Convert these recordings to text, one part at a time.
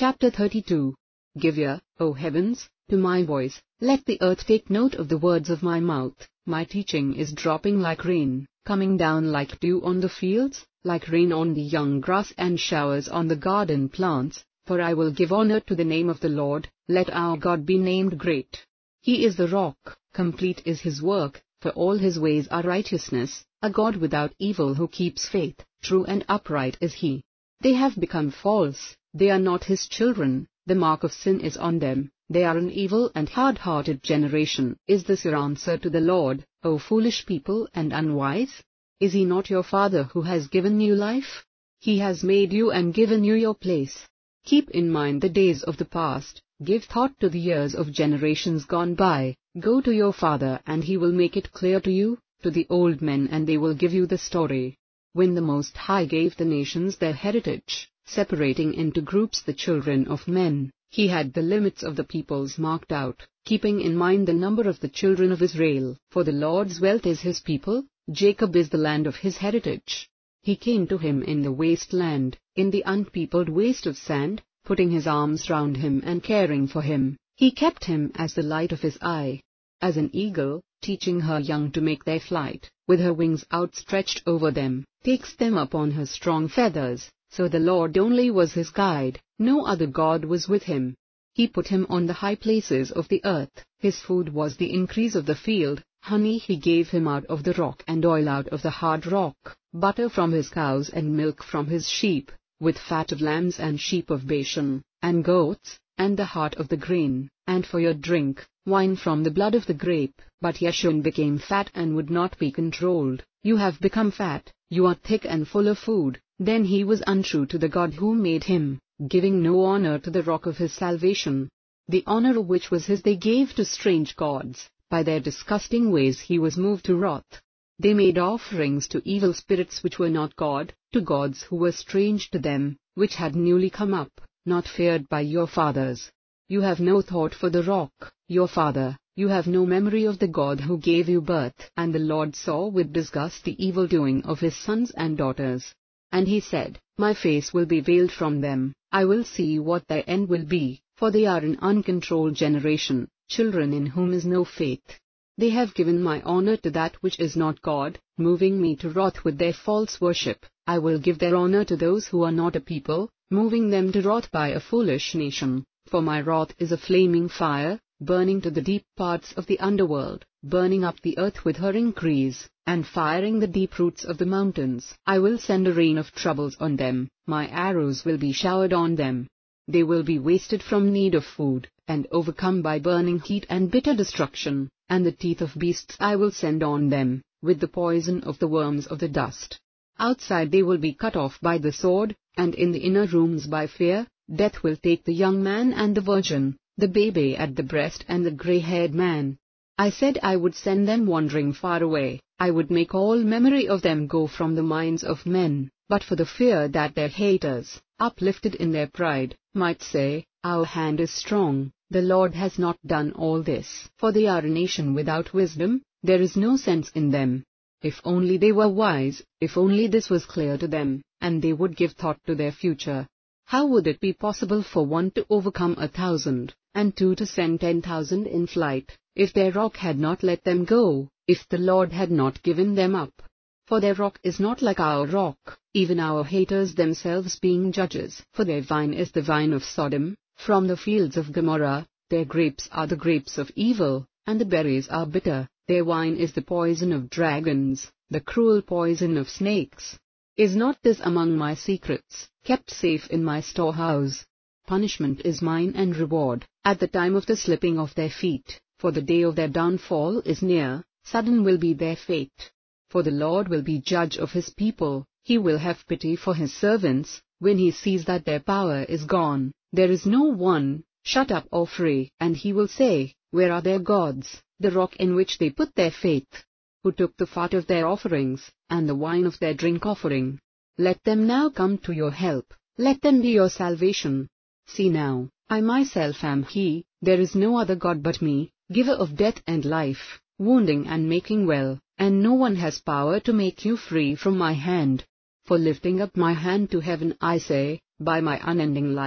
Chapter 32. Give ear, O heavens, to my voice, let the earth take note of the words of my mouth. My teaching is dropping like rain, coming down like dew on the fields, like rain on the young grass and showers on the garden plants. For I will give honor to the name of the Lord, let our God be named great. He is the rock, complete is his work, for all his ways are righteousness, a God without evil who keeps faith, true and upright is he. They have become false, they are not his children, the mark of sin is on them, they are an evil and hard-hearted generation. Is this your answer to the Lord, O foolish people and unwise? Is he not your Father who has given you life? He has made you and given you your place. Keep in mind the days of the past, give thought to the years of generations gone by. Go to your father and he will make it clear to you, to the old men and they will give you the story. When the Most High gave the nations their heritage, separating into groups the children of men, he had the limits of the peoples marked out, keeping in mind the number of the children of Israel. For the Lord's wealth is his people, Jacob is the land of his heritage. He came to him in the wasteland, in the unpeopled waste of sand, putting his arms round him and caring for him. He kept him as the light of his eye. As an eagle, teaching her young to make their flight, with her wings outstretched over them, takes them up on her strong feathers. So the Lord only was his guide, no other God was with him. He put him on the high places of the earth, his food was the increase of the field, honey he gave him out of the rock and oil out of the hard rock, butter from his cows and milk from his sheep, with fat of lambs and sheep of Bashan, and goats, and the heart of the grain, and for your drink, wine from the blood of the grape. But Yeshurun became fat and would not be controlled. You have become fat, you are thick and full of food. Then he was untrue to the God who made him, giving no honor to the rock of his salvation. The honor which was his they gave to strange gods. By their disgusting ways he was moved to wrath. They made offerings to evil spirits which were not God, to gods who were strange to them, which had newly come up, not feared by your fathers. You have no thought for the rock, your father, you have no memory of the God who gave you birth. And the Lord saw with disgust the evil doing of his sons and daughters. And he said, My face will be veiled from them, I will see what their end will be, for they are an uncontrolled generation, children in whom is no faith. They have given my honor to that which is not God, moving me to wrath with their false worship. I will give their honor to those who are not a people, moving them to wrath by a foolish nation. For my wrath is a flaming fire, burning to the deep parts of the underworld, burning up the earth with her increase, and firing the deep roots of the mountains. I will send a rain of troubles on them, my arrows will be showered on them. They will be wasted from need of food, and overcome by burning heat and bitter destruction, and the teeth of beasts I will send on them, with the poison of the worms of the dust. Outside they will be cut off by the sword, and in the inner rooms by fear. Death will take the young man and the virgin, the baby at the breast and the grey-haired man. I said I would send them wandering far away, I would make all memory of them go from the minds of men, but for the fear that their haters, uplifted in their pride, might say, Our hand is strong. The Lord has not done all this. For they are a nation without wisdom, there is no sense in them. If only they were wise, if only this was clear to them, and they would give thought to their future. How would it be possible for one to overcome 1,000, and two to send 10,000 in flight, if their rock had not let them go, if the Lord had not given them up? For their rock is not like our rock, even our haters themselves being judges. For their vine is the vine of Sodom, from the fields of Gomorrah, their grapes are the grapes of evil, and the berries are bitter, their wine is the poison of dragons, the cruel poison of snakes. Is not this among my secrets, kept safe in my storehouse? Punishment is mine and reward, at the time of the slipping of their feet, for the day of their downfall is near, sudden will be their fate. For the Lord will be judge of his people, he will have pity for his servants, when he sees that their power is gone, there is no one, shut up or free, and he will say, Where are their gods, the rock in which they put their faith? Who took the fat of their offerings, and the wine of their drink offering? Let them now come to your help, let them be your salvation. See now, I myself am he, there is no other God but me, giver of death and life, wounding and making well, and no one has power to make you free from my hand. For lifting up my hand to heaven I say, by my unending life,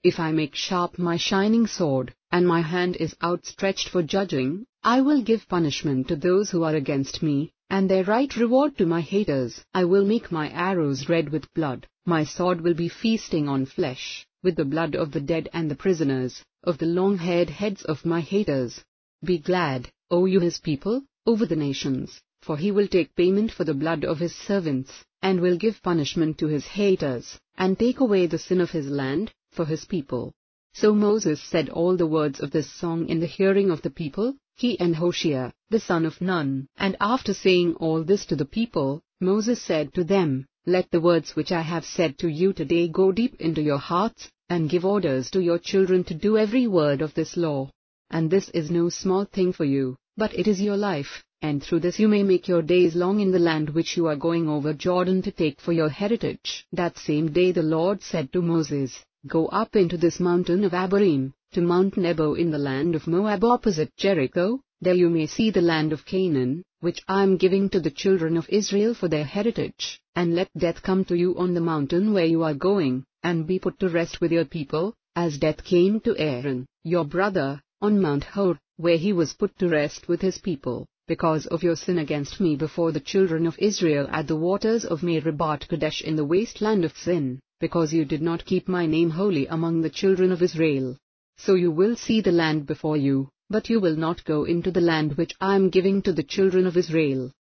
If I make sharp my shining sword, and my hand is outstretched for judging, I will give punishment to those who are against me, and their right reward to my haters. I will make my arrows red with blood, my sword will be feasting on flesh, with the blood of the dead and the prisoners, of the long-haired heads of my haters. Be glad, O you his people, over the nations, for he will take payment for the blood of his servants, and will give punishment to his haters, and take away the sin of his land, for his people. So Moses said all the words of this song in the hearing of the people, he and Hoshea, the son of Nun. And after saying all this to the people, Moses said to them, Let the words which I have said to you today go deep into your hearts, and give orders to your children to do every word of this law. And this is no small thing for you, but it is your life, and through this you may make your days long in the land which you are going over Jordan to take for your heritage. That same day the Lord said to Moses, Go up into this mountain of Abarim, to Mount Nebo in the land of Moab opposite Jericho, there you may see the land of Canaan, which I am giving to the children of Israel for their heritage, and let death come to you on the mountain where you are going, and be put to rest with your people, as death came to Aaron, your brother, on Mount Hor, where he was put to rest with his people, because of your sin against me before the children of Israel at the waters of Meribah Kadesh in the wasteland of Sin, because you did not keep my name holy among the children of Israel. So you will see the land before you, but you will not go into the land which I am giving to the children of Israel.